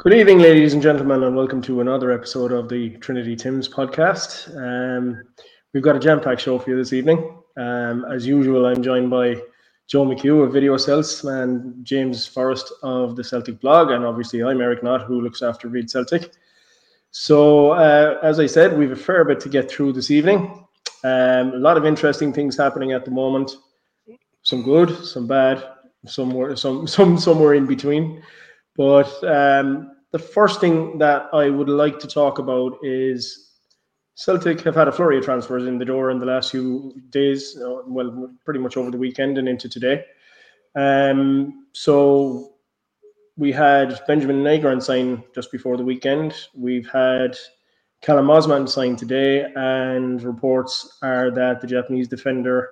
Good evening, ladies and gentlemen, and welcome to another episode of the Trinity Tims podcast. We've got a jam-packed show for you this evening. As usual, I'm joined by Joe McHugh of Video Celts and James Forrest of the Celtic blog, and obviously I'm Eric Knott, who looks after Read Celtic. So, as I said, we've a fair bit to get through this evening. A lot of interesting things happening at the moment. Some good, some bad, somewhere in between. But the first thing that I would like to talk about is Celtic have had a flurry of transfers in the door in the last few days, well, pretty much over the weekend and into today. So we had Benjamin Nygren sign just before the weekend. We've had Callum Osman sign today, and reports are that the Japanese defender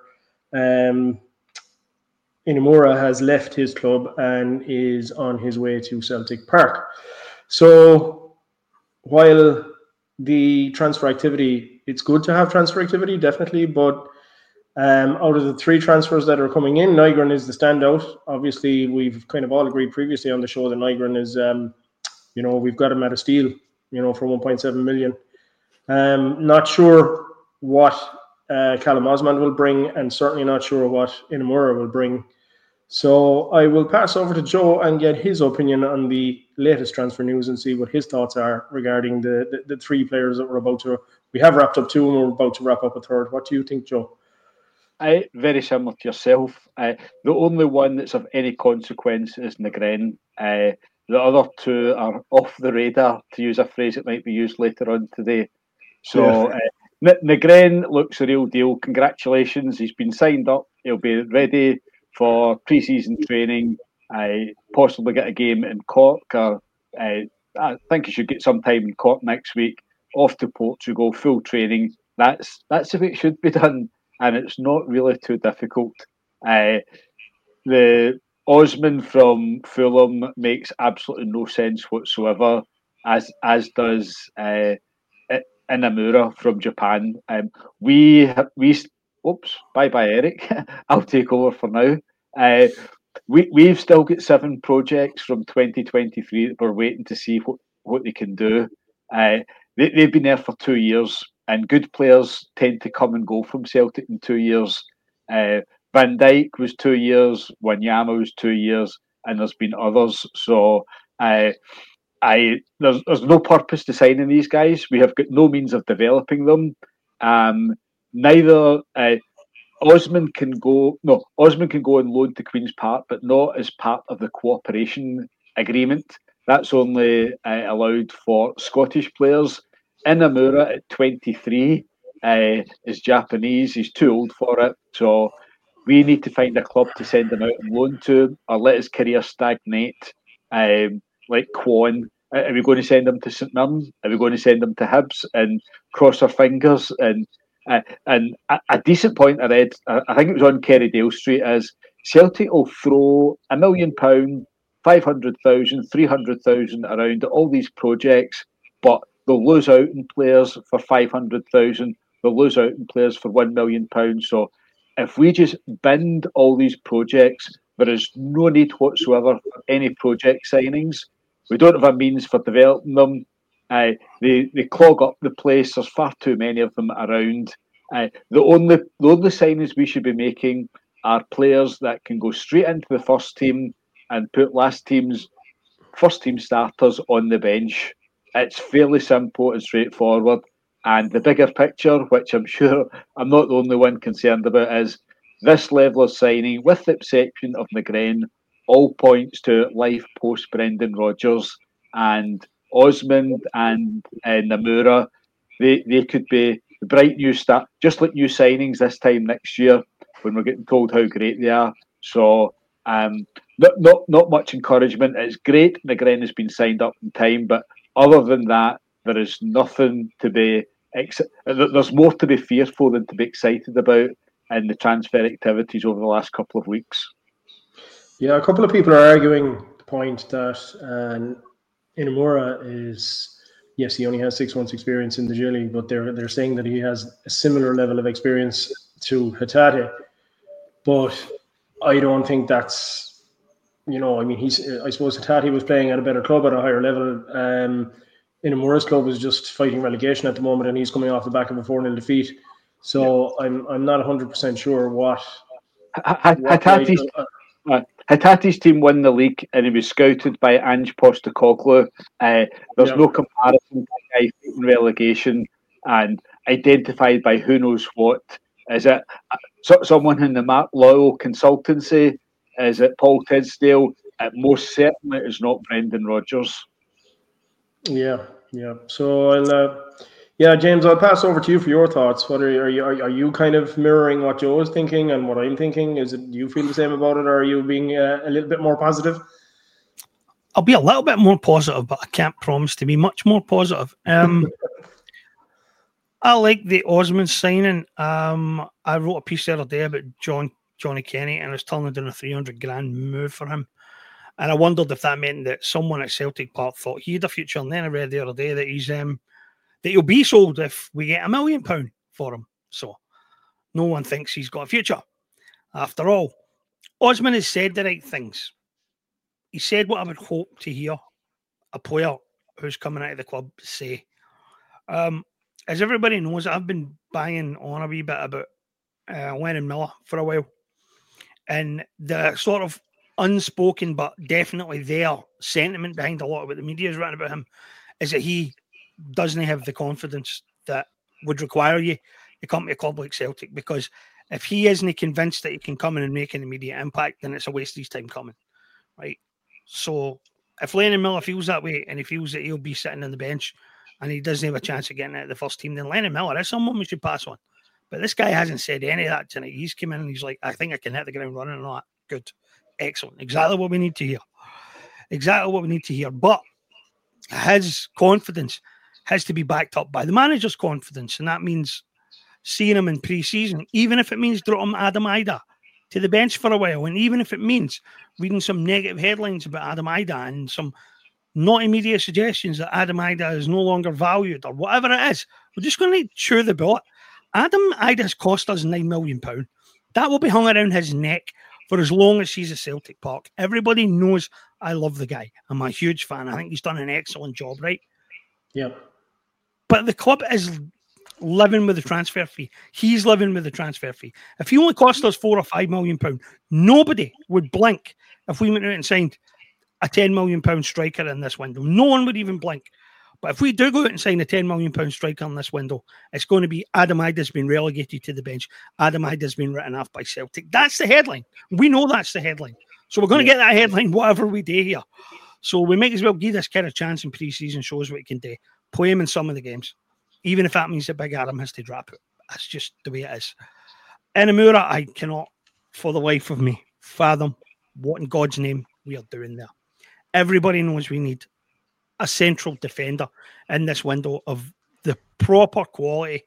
Inamura has left his club and is on his way to Celtic Park. So while the transfer activity, it's good to have transfer activity, definitely, but out of the three transfers that are coming in, Nygren is the standout. Obviously, we've kind of all agreed previously on the show that Nygren is, we've got him at a steal, for 1.7 million. Not sure what Callum Osman will bring, and certainly not sure what Inamura will bring. So I will pass over to Joe and get his opinion on the latest transfer news and see what his thoughts are regarding the three players that we have wrapped up two and we're about to wrap up a third. What do you think, Joe? Very similar to yourself. The only one that's of any consequence is Nygren. The other two are off the radar, to use a phrase that might be used later on today. So Nygren looks a real deal. Congratulations. He's been signed up. He'll be ready for pre-season training. Possibly get a game in Cork. I think he should get some time in Cork next week. Off to Portugal, full training. That's the way it should be done, and it's not really too difficult. The Osman from Fulham makes absolutely no sense whatsoever, as does Inamura from Japan. Oops, bye Eric. I'll take over for now. We've still got 7 projects from 2023 that we're waiting to see what they can do. They've been there for 2 years, and good players tend to come and go from Celtic in 2 years. Van Dijk was 2 years, Wanyama was 2 years, and there's been others. So there's no purpose to signing these guys. We have got no means of developing them. Neither Osman can go on loan to Queen's Park, but not as part of the cooperation agreement. That's only allowed for Scottish players. Inamura at 23 is Japanese. He's too old for it. So we need to find a club to send him out on loan to, or let his career stagnate, like Kwon. Are we going to send him to St Mirren? Are we going to send him to Hibs and cross our fingers? And a decent point I read, I think it was on Kerrydale Street, is Celtic will throw £1 million, 500,000, 300,000 around all these projects, but they'll lose out in players for 500,000. They'll lose out in players for £1 million. So if we just bind all these projects, there is no need whatsoever for any project signings. We don't have a means for developing them. They clog up the place. There's far too many of them around. The only signings we should be making are players that can go straight into the first team and put first team starters on the bench. It's fairly simple and straightforward. And the bigger picture, which I'm sure I'm not the only one concerned about, is this level of signing, with the exception of Nygren, all points to life post Brendan Rodgers, and Osman and Namura. They could be the bright new start, just like new signings this time next year when we're getting told how great they are. So not much encouragement. It's great Nygren has been signed up in time, but other than that, there is nothing to be. There's more to be fearful than to be excited about in the transfer activities over the last couple of weeks. Yeah, a couple of people are arguing the point that Inamura is, yes, he only has 6 months' experience in the J League, but they're saying that he has a similar level of experience to Hatate. But I don't think that's I mean, I suppose Hattati was playing at a better club at a higher level. Inamura's club is just fighting relegation at the moment, and he's coming off the back of a 4-0 defeat. So I'm not 100% sure what Hattati's team won the league, and he was scouted by Ange Postecoglou. There's no comparison to a guy fighting relegation and identified by who knows what. Is it someone in the Mark Lowell consultancy? Is it Paul Tisdale? Most certainly is not Brendan Rodgers. Yeah. So James, I'll pass over to you for your thoughts. What are you kind of mirroring what Joe is thinking and what I'm thinking? Do you feel the same about it, or are you being a little bit more positive? I'll be a little bit more positive, but I can't promise to be much more positive. I like the Osman signing. I wrote a piece the other day about Johnny Kenny, and I was telling him doing a $300,000 move for him. And I wondered if that meant that someone at Celtic Park thought he had a future. And then I read the other day that he'll be sold if we get £1 million for him. So no one thinks he's got a future. After all, Osman has said the right things. He said what I would hope to hear a player who's coming out of the club say. As everybody knows, I've been banging on a wee bit about Lennon Miller for a while. And the sort of unspoken but definitely there sentiment behind a lot of what the media has written about him is that he doesn't have the confidence that would require you to come to a club like Celtic, because if he isn't convinced that he can come in and make an immediate impact, then it's a waste of his time coming, right? So if Lennon Miller feels that way and he feels that he'll be sitting on the bench and he doesn't have a chance of getting out of the first team, then Lennon Miller is someone we should pass on. But this guy hasn't said any of that tonight. He's come in and he's like, I think I can hit the ground running and all that. Good. Excellent. Exactly what we need to hear. But his confidence has to be backed up by the manager's confidence. And that means seeing him in pre-season, even if it means dropping Adam Ida to the bench for a while. And even if it means reading some negative headlines about Adam Ida and some not immediate suggestions that Adam Ida is no longer valued or whatever it is, we're just going to chew the bullet. Adam Ida's cost us £9 million. That will be hung around his neck for as long as he's at Celtic Park. Everybody knows I love the guy. I'm a huge fan. I think he's done an excellent job, right? Yeah. But the club is living with the transfer fee. He's living with the transfer fee. If he only cost us £4 or £5 million, nobody would blink if we went out and signed a £10 million striker in this window. No one would even blink. But if we do go out and sign a £10 million striker in this window, it's going to be Adam Ida's been relegated to the bench. Adam Ida's been written off by Celtic. That's the headline. We know that's the headline. So we're going to get that headline whatever we do here. So we might as well give this kid a chance in pre-season, shows what he can do. Play him in some of the games, even if that means that Big Adam has to drop it. That's just the way it is. Inamura, I cannot, for the life of me, fathom what in God's name we are doing there. Everybody knows we need a central defender in this window of the proper quality.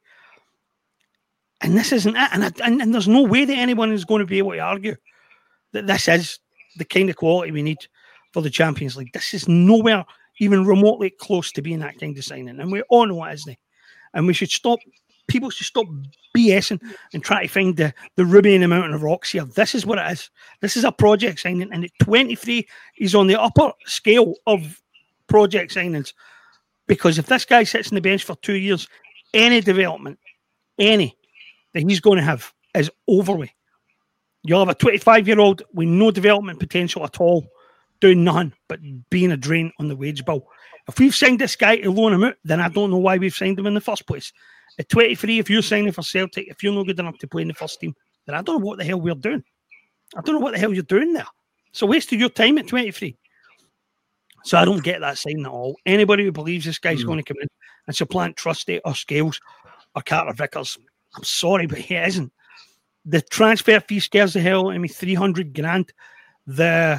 And this isn't it. And there's no way that anyone is going to be able to argue that this is the kind of quality we need for the Champions League. This is nowhere even remotely close to being that kind of signing. And we all know it, isn't it? And we should stop, people should stop BSing and try to find the ruby in the mountain of rocks here. This is what it is. This is a project signing. And at 23, he's on the upper scale of project signings, because if this guy sits on the bench for 2 years, any development, that he's going to have is over with. You'll have a 25-year-old with no development potential at all, doing nothing but being a drain on the wage bill. If we've signed this guy to loan him out, then I don't know why we've signed him in the first place. At 23, if you're signing for Celtic, if you're not good enough to play in the first team, then I don't know what the hell we're doing. I don't know what the hell you're doing there. It's a waste of your time at 23. So I don't get that sign at all. Anybody who believes this guy's going to come in and supplant Trusty or Scales or Carter Vickers, I'm sorry, but he isn't. The transfer fee scares the hell out of me, $300,000. The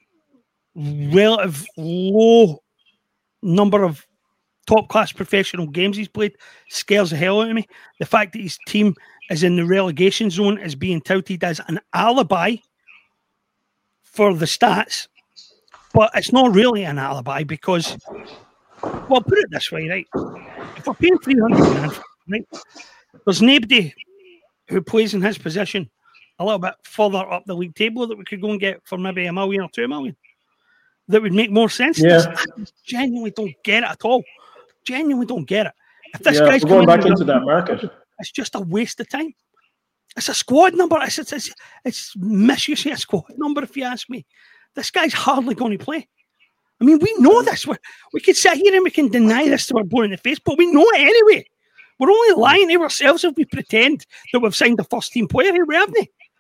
relative low number of top-class professional games he's played scares the hell out of me. The fact that his team is in the relegation zone is being touted as an alibi for the stats. But it's not really an alibi because, well, put it this way, right? If we're paying $300,000, right, there's nobody who plays in his position a little bit further up the league table that we could go and get for maybe $1 million or $2 million. That would make more sense. Yeah. I genuinely don't get it at all. Genuinely don't get it. If this Yeah, guy's we're going coming back into that market. it's just a waste of time. It's a squad number. It's misuse of a squad number, if you ask me. This guy's hardly going to play. I mean, we know this. We could sit here and we can deny this to our board in the face, but we know it anyway. We're only lying to ourselves if we pretend that we've signed a first-team player here, we haven't.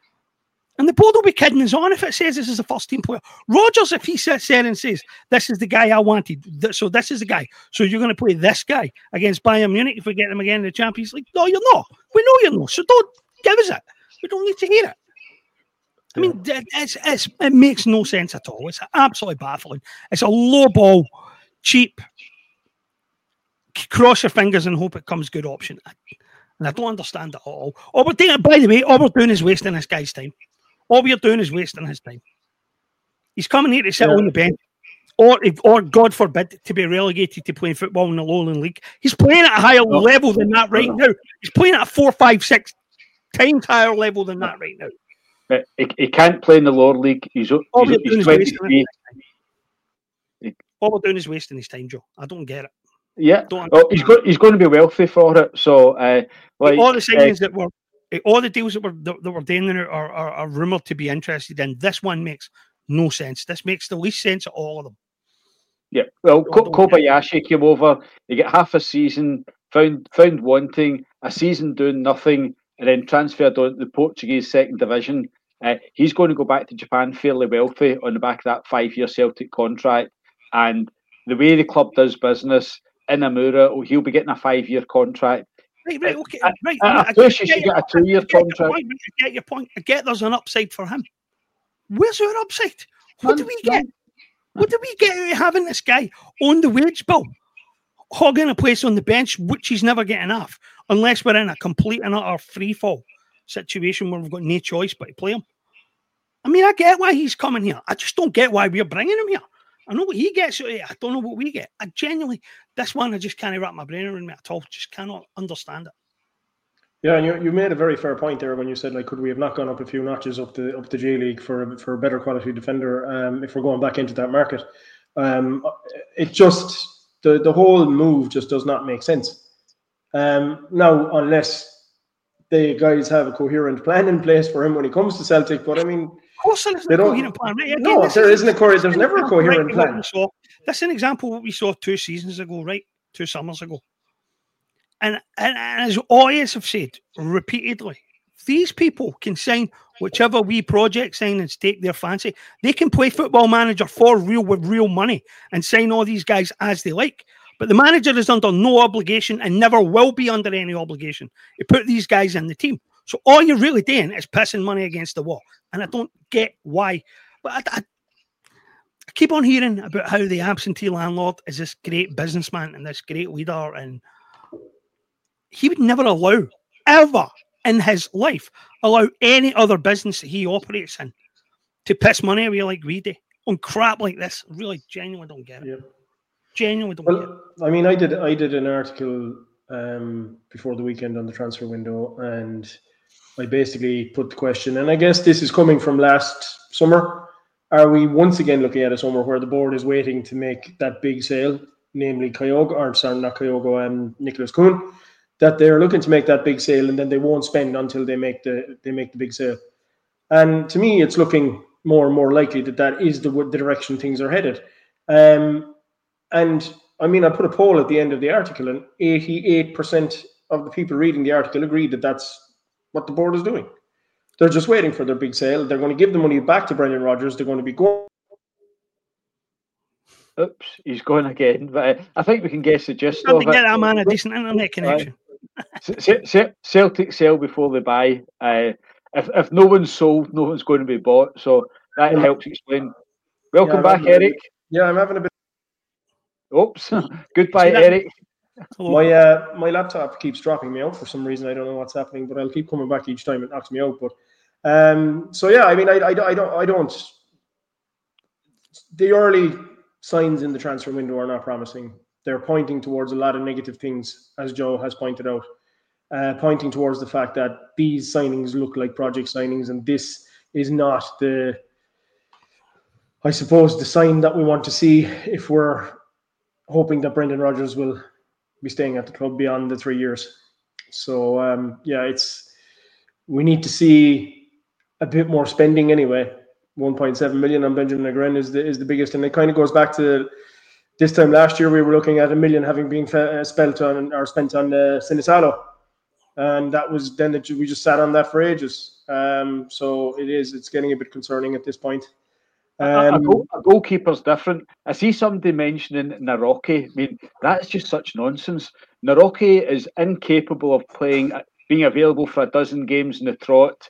And the board will be kidding us on if it says this is a first-team player. Rodgers, if he sits there and says, this is the guy I wanted, so this is the guy, so you're going to play this guy against Bayern Munich if we get them again in the Champions League. No, you're not. We know you're not, so don't give us it. We don't need to hear it. I mean, it makes no sense at all. It's absolutely baffling. It's a low ball, cheap, cross your fingers and hope it comes good option. And I don't understand it at all. By the way, all we're doing is wasting this guy's time. All we're doing is wasting his time. He's coming here to sit on the bench, or God forbid, to be relegated to playing football in the Lowland League. He's playing at a higher level than that right now. He's playing at a 4, 5, 6 times higher level than that right now. But he can't play in the lower league. He's 23. All we're doing is wasting his time, Joe. I don't get it. Yeah, he's going to be wealthy for it. So, all the signings all the deals that were doing are rumored to be interested in. This one makes no sense. This makes the least sense of all of them. Yeah, well, Kobayashi came over. He got half a season, found wanting, a season doing nothing, and then transferred on to the Portuguese second division. He's going to go back to Japan fairly wealthy on the back of that 5-year Celtic contract. And the way the club does business, Inamura, he'll be getting a 5-year contract. Right, okay. I wish he should get a 2-year contract. I get your point. I get there's an upside for him. Where's our upside? What do we get? What do we get out of having this guy on the wage bill, hogging a place on the bench, which he's never getting off, unless we're in a complete and utter free fall situation where we've got no choice but to play him? I mean, I get why he's coming here. I just don't get why we're bringing him here. I know what he gets. I don't know what we get. I genuinely, this one, I just can't wrap my brain around me at all. Just cannot understand it. Yeah, and you made a very fair point there when you said, like, could we have not gone up a few notches up the J League for a better quality defender if we're going back into that market? It just the whole move just does not make sense. Now, unless the guys have a coherent plan in place for him when he comes to Celtic, but I mean, of course, there's a coherent plan. Right? Again, no, there isn't there's never a coherent plan. That's an example of what we saw 2 seasons ago, right? 2 summers ago. And as always have said repeatedly, these people can sign whichever wee project signings take their fancy. They can play Football Manager for real with real money and sign all these guys as they like. But the manager is under no obligation and never will be under any obligation to put these guys in the team. So all you're really doing is pissing money against the wall. And I don't get why. But I keep on hearing about how the absentee landlord is this great businessman and this great leader. And he would never allow, ever in his life, allow any other business that he operates in to piss money away like we do on crap like this. Really, genuinely don't get it. Yep. Genuinely don't get it. I mean, I did an article before the weekend on the transfer window, and I basically put the question, and I guess this is coming from last summer. Are we once again looking at a summer where the board is waiting to make that big sale, namely Nicholas Kuhn, that they're looking to make that big sale and then they won't spend until they make the big sale? And to me, it's looking more and more likely that is the direction things are headed. And I mean, I put a poll at the end of the article, and 88% of the people reading the article agreed that that's what the board is doing. They're just waiting for their big sale. They're going to give the money back to Brendan Rodgers. They're going to be going. Oops, he's going again. But I think we can guess the gist of it. Get that man a decent internet connection. Celtic sell before they buy. If no one's sold, no one's going to be bought. So that helps explain. Welcome back, Eric. Yeah, I'm having a bit. Oops. Goodbye, Eric. My laptop keeps dropping me out for some reason. I don't know what's happening, but I'll keep coming back each time it knocks me out. But so yeah, I mean, I don't. The early signs in the transfer window are not promising. They're pointing towards a lot of negative things, as Joe has pointed out. pointing towards the fact that these signings look like project signings, and this is not the sign that we want to see if we're hoping that Brendan Rodgers will be staying at the club beyond the 3 years. So, we need to see a bit more spending anyway. 1.7 million on Benjamin Negren is the biggest, and it kind of goes back to this time last year. We were looking at $1 million having been spent on Sinisalo, and that was then that we just sat on that for ages. So it's getting a bit concerning at this point. A goalkeeper's different. I see somebody mentioning Naroki. I mean, that's just such nonsense. Naroki is incapable of being available for a dozen games in the trot.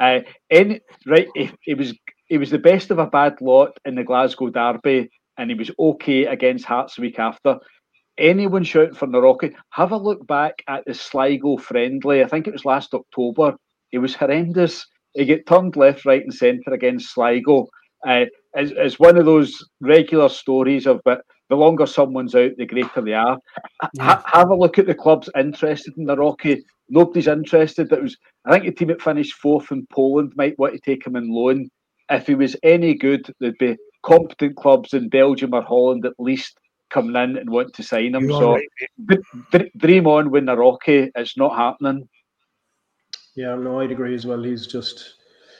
He was the best of a bad lot in the Glasgow derby, and he was okay against Hearts the week after. Anyone shouting for Naroki, have a look back at the Sligo friendly. I think it was last October. It was horrendous. He got turned left, right, and centre against Sligo. It's one of those regular stories of the longer someone's out, the greater they are. Yeah. Have a look at the clubs interested in Naroki. Nobody's interested. I think the team that finished 4th in Poland might want to take him on loan. If he was any good, there'd be competent clubs in Belgium or Holland at least coming in and want to sign him. So dream on with Naroki. It's not happening. Yeah, no, I'd agree as well. He's just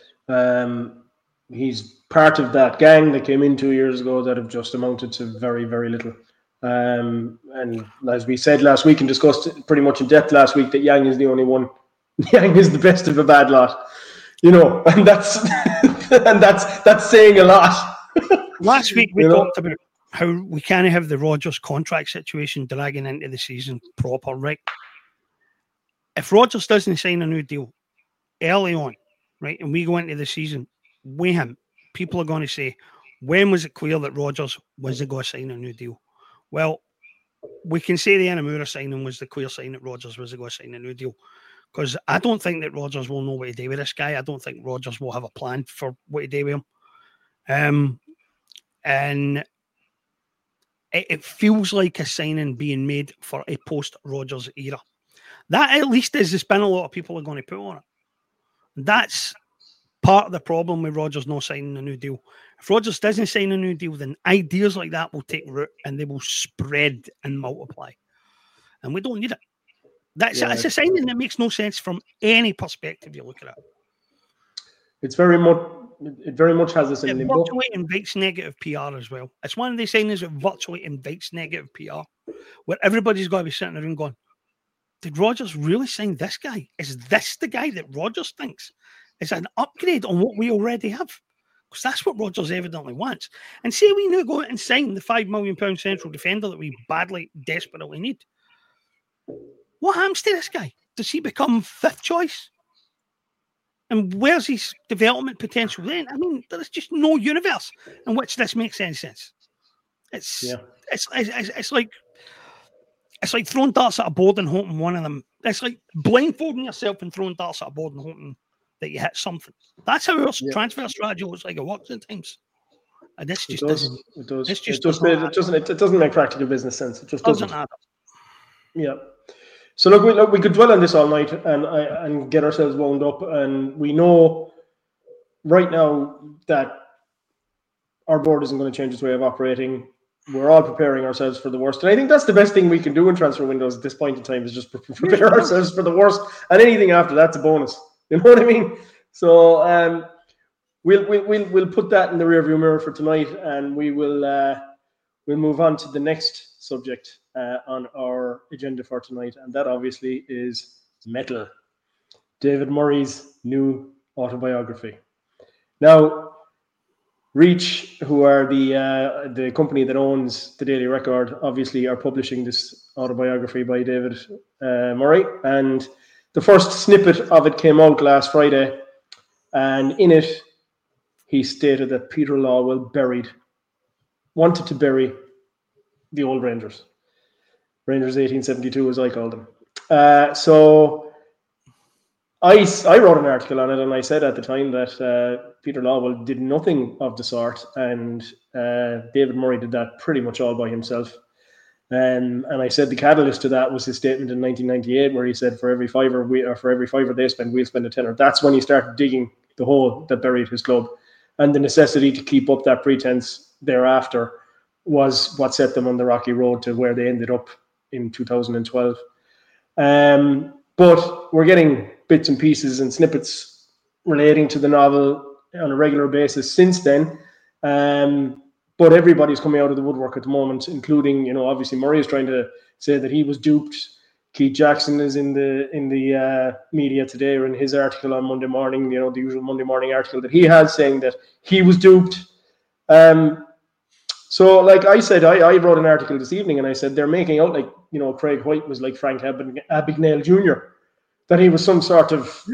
he's part of that gang that came in 2 years ago that have just amounted to very, very little. And as we said last week and discussed pretty much in depth last week, that Yang is the only one. Yang is the best of a bad lot, and that's saying a lot. Last week we talked about how we can't have the Rodgers contract situation dragging into the season proper, right? If Rodgers doesn't sign a new deal early on, right, and we go into the season with him, people are going to say, when was it clear that Rodgers wasn't going to sign a new deal? Well, we can say the Anamura signing was the clear sign that Rodgers wasn't going to sign a new deal, because I don't think that Rodgers will know what to do with this guy. I don't think Rodgers will have a plan for what to do with him. And it feels like a signing being made for a post-Rodgers era. That at least is the spin a lot of people are going to put on it. That's part of the problem with Rodgers not signing a new deal. If Rodgers doesn't sign a new deal, then ideas like that will take root and they will spread and multiply. And we don't need it. It's a signing that makes no sense from any perspective you look at it. It very much has this in limbo. It virtually invites negative PR as well. It's one of these signings that virtually invites negative PR, where everybody's got to be sitting there and going, did Rodgers really sign this guy? Is this the guy that Rodgers thinks is an upgrade on what we already have? Because that's what Rodgers evidently wants. And say we now go out and sign the £5 million central defender that we badly, desperately need. What happens to this guy? Does he become 5th choice? And where's his development potential then? I mean, there's just no universe in which this makes any sense. It's like throwing darts at a board and hoping one of them. It's like blindfolding yourself and throwing darts at a board and hoping that you hit something. That's how our transfer strategy looks like it works at times. And this just doesn't. It doesn't make practical business sense. It just doesn't. Add up. Yeah. So look, we could dwell on this all night and get ourselves wound up, and we know right now that our board isn't going to change its way of operating. We're all preparing ourselves for the worst, and I think that's the best thing we can do in transfer windows at this point in time is just prepare ourselves for the worst, and anything after that's a bonus. You know what I mean? So we'll put that in the rearview mirror for tonight, and we'll move on to the next subject on our agenda for tonight, and that obviously is Metal, David Murray's new autobiography. Now, Reach, who are the company that owns the Daily Record, obviously are publishing this autobiography by David Murray, and the first snippet of it came out last Friday, and in it he stated that Peter Lawwell wanted to bury the old Rangers 1872 as I called them. So I wrote an article on it, and I said at the time that Peter Lawwell did nothing of the sort, and David Murray did that pretty much all by himself. And I said the catalyst to that was his statement in 1998, where he said, for every fiver they spend, we'll spend a tenner. That's when he started digging the hole that buried his club. And the necessity to keep up that pretense thereafter was what set them on the rocky road to where they ended up in 2012. But we're getting bits and pieces and snippets relating to the novel on a regular basis since then. But everybody's coming out of the woodwork at the moment, including, obviously Murray is trying to say that he was duped. Keith Jackson is in the media today, or in his article on Monday morning, the usual Monday morning article that he has, saying that he was duped. So like I said, I wrote an article this evening and I said they're making out like, Craig White was like Frank Abagnale Jr., that he was some sort of,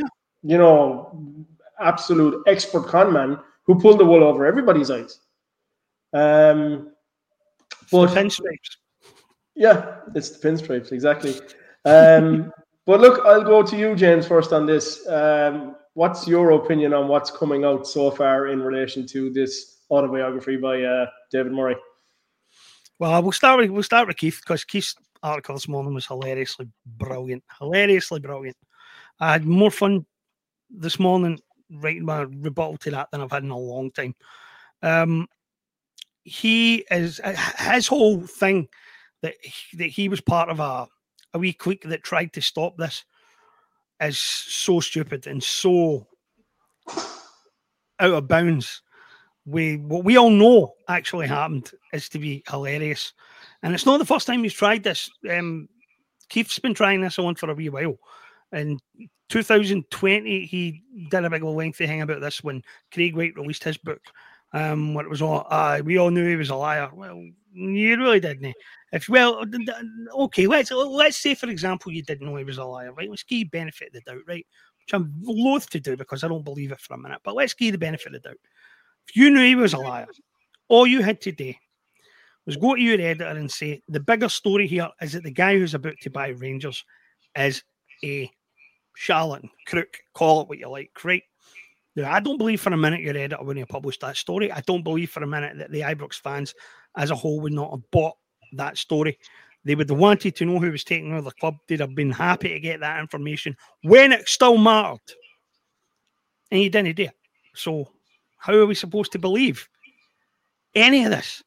absolute expert con man who pulled the wool over everybody's eyes. But pinstripes. Yeah, it's the pinstripes, exactly. But look, I'll go to you, James, first on this. What's your opinion on what's coming out so far in relation to this autobiography by David Murray? Well, we'll start with Keith, because Keith's article this morning was hilariously brilliant. I had more fun this morning writing my rebuttal to that than I've had in a long time. His whole thing that he was part of a wee clique that tried to stop this is so stupid and so out of bounds. What we all know actually happened is to be hilarious, and it's not the first time he's tried this. Keith's been trying this on for a wee while. In 2020, he did a big lengthy thing about this when Craig White released his book. What it was all, we all knew he was a liar. Well, you really didn't. Okay, let's say, for example, you didn't know he was a liar, right? Let's give you benefit of the doubt, right? Which I'm loath to do because I don't believe it for a minute, but let's give you the benefit of the doubt. If you knew he was a liar, all you had to do was go to your editor and say, the bigger story here is that the guy who's about to buy Rangers is a charlatan, crook, call it what you like, right? Now, I don't believe for a minute your editor wouldn't have published that story. I don't believe for a minute that the Ibrox fans as a whole would not have bought that story. They would have wanted to know who was taking over the club. They'd have been happy to get that information when it still mattered. And you didn't do it. So how are we supposed to believe any of this?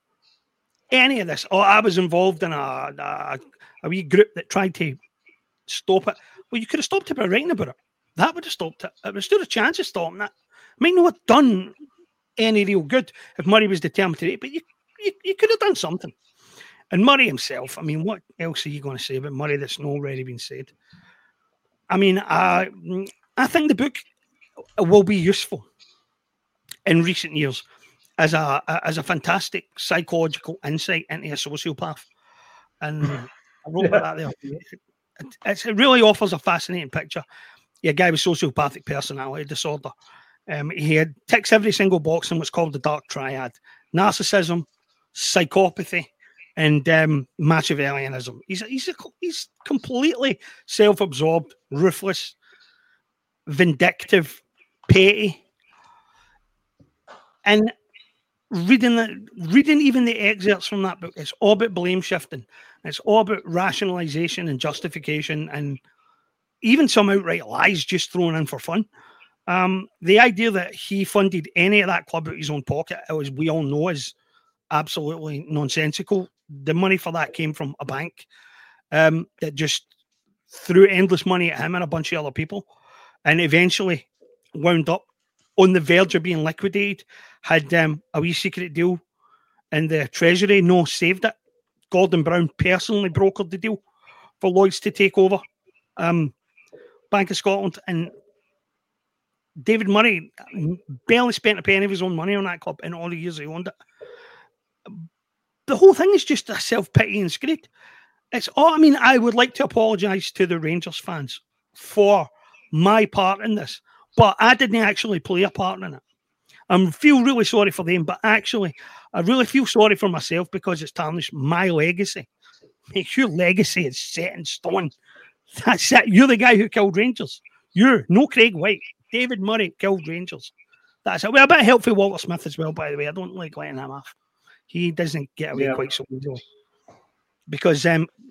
Oh, I was involved in a wee group that tried to stop it. Well, you could have stopped it by writing about it. That would have stopped it. It was still a chance of stopping that. It might not have done any real good if Murray was determined to do it, but you could have done something. And Murray himself, I mean, what else are you going to say about Murray that's not already been said? I mean, I think the book will be useful in recent years as a fantastic psychological insight into a sociopath. And I wrote about that there. It really offers a fascinating picture. A guy with sociopathic personality disorder. He had ticks every single box in what's called the dark triad: narcissism, psychopathy, and Machiavellianism. He's completely self-absorbed, ruthless, vindictive, petty. And reading even the excerpts from that book, it's all about blame shifting. It's all about rationalization and justification, and even some outright lies just thrown in for fun. The idea that he funded any of that club out of his own pocket, as we all know, is absolutely nonsensical. The money for that came from a bank that just threw endless money at him and a bunch of other people, and eventually wound up on the verge of being liquidated. Had a wee secret deal in the Treasury, saved it. Gordon Brown personally brokered the deal for Lloyds to take over Bank of Scotland, and David Murray barely spent a penny of his own money on that club in all the years he owned it. The whole thing is just a self-pitying screed. It's all. I mean, I would like to apologise to the Rangers fans for my part in this, but I didn't actually play a part in it. I feel really sorry for them, but actually, I really feel sorry for myself because it's tarnished my legacy. Your legacy is set in stone. That's it. You're the guy who killed Rangers. You're no Craig White. David Murray killed Rangers. That's it. Well, a bit of help for Walter Smith as well, by the way. I don't like letting him off. He doesn't get away quite so easily. because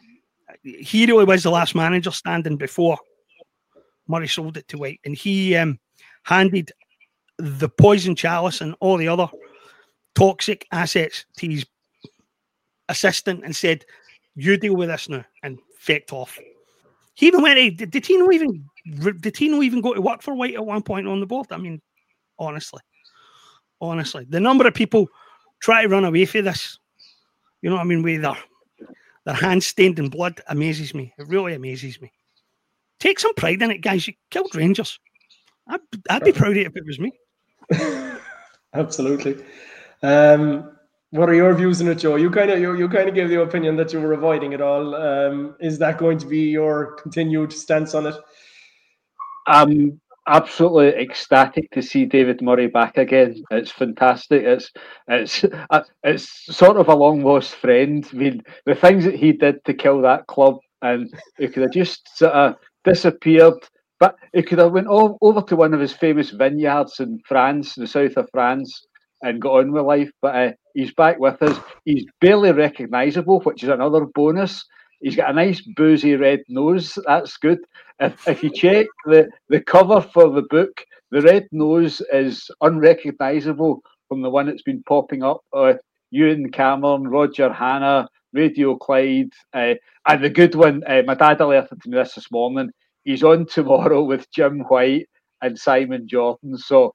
he really was the last manager standing before Murray sold it to White, and he handed the poison chalice and all the other toxic assets to his assistant and said, "You deal with this now," and fecked off. He even went. Did he not even go to work for White at one point on the board? I mean, honestly, the number of people try to run away from this, you know what I mean, with their hands stained in blood, amazes me. It really amazes me. Take some pride in it, guys. You killed Rangers. I'd be proud of it if it was me. Absolutely. What are your views on it, Joe? You kind of gave the opinion that you were avoiding it all. Is that going to be your continued stance on it? I'm absolutely ecstatic to see David Murray back again. It's fantastic. It's sort of a long lost friend. I mean, the things that he did to kill that club, and he could have just sort of disappeared. But he could have went over to one of his famous vineyards in France, the south of France, and got on with life. But he's back with us. He's barely recognisable, which is another bonus. He's got a nice boozy red nose. That's good. If you check the cover for the book, the red nose is unrecognisable from the one that's been popping up. Ewan Cameron, Roger Hanna, Radio Clyde, and the good one, my dad alerted me this morning. He's on tomorrow with Jim White and Simon Jordan. So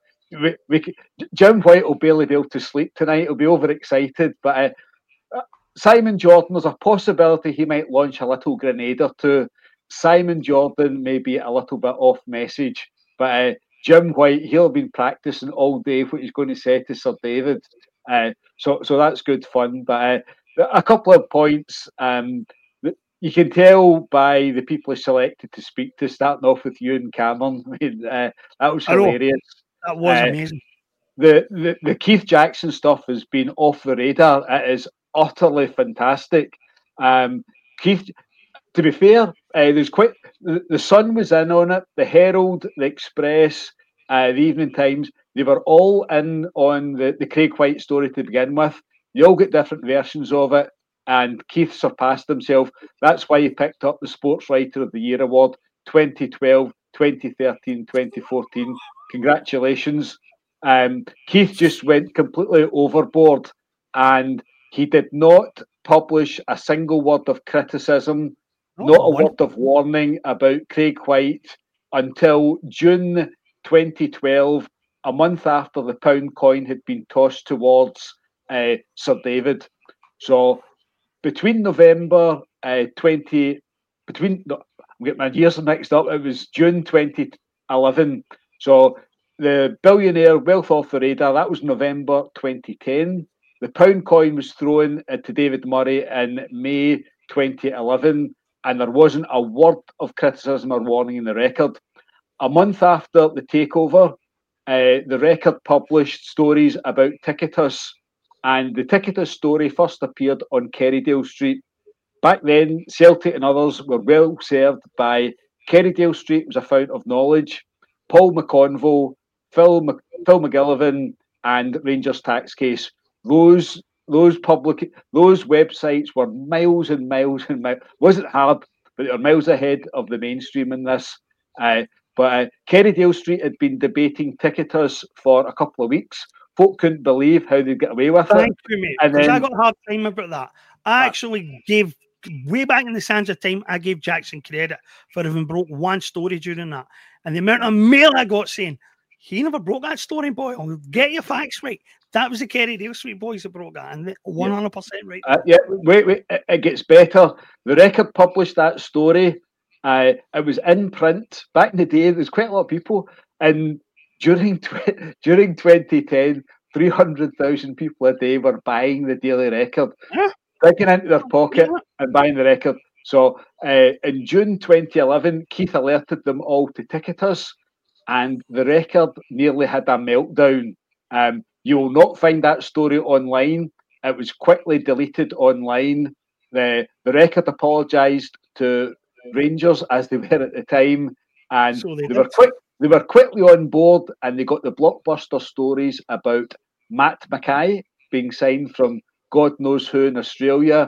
Jim White will barely be able to sleep tonight. He'll be overexcited. But Simon Jordan, there's a possibility he might launch a little grenade or two. Simon Jordan may be a little bit off message. But Jim White, he'll have been practicing all day what he's going to say to Sir David. So that's good fun. But a couple of points. You can tell by the people he selected to speak to, starting off with Ewan Cameron. I mean, that was hilarious. That was amazing. The Keith Jackson stuff has been off the radar. It is utterly fantastic. Keith, to be fair, the Sun was in on it. The Herald, the Express, the Evening Times, they were all in on the Craig White story to begin with. They all get different versions of it. And Keith surpassed himself. That's why he picked up the Sports Writer of the Year award 2012, 2013, 2014. Congratulations. Keith just went completely overboard, and he did not publish a single word of criticism, not a word of warning about Craig White until June 2012, a month after the pound coin had been tossed towards Sir David. So between November I'm getting my years mixed up. It was June 2011. So the billionaire wealth off the radar, that was November 2010. The pound coin was thrown to David Murray in May 2011, and there wasn't a word of criticism or warning in the Record. A month after the takeover, the Record published stories about Ticketus. And the Ticketus story first appeared on Kerrydale Street. Back then, Celtic and others were well served by Kerrydale Street was a fount of knowledge. Paul McConville, Phil McGillivan, and Rangers Tax Case. Those websites were miles and miles and miles. It wasn't hard, but they were miles ahead of the mainstream in this. But Kerrydale Street had been debating Ticketus for a couple of weeks. Folk couldn't believe how they'd get away with it. Thank you, mate. Because I got a hard time about that. I actually gave, way back in the sands of time, I gave Jackson credit for having broke one story during that. And the amount of mail I got saying, he never broke that story, boy. I'll get your facts right. That was the Kerrydale Street boys that broke that. And 100% right. Wait. It gets better. The Record published that story. It was in print. Back in the day, there's quite a lot of people. And during 2010, 300,000 people a day were buying the Daily Record, digging into their pocket and buying the Record. So in June 2011, Keith alerted them all to Ticketus, and the Record nearly had a meltdown. You will not find that story online. It was quickly deleted online. The Record apologised to Rangers, as they were at the time, and So they were quickly on board, and they got the blockbuster stories about Matt Mackay being signed from God knows who in Australia.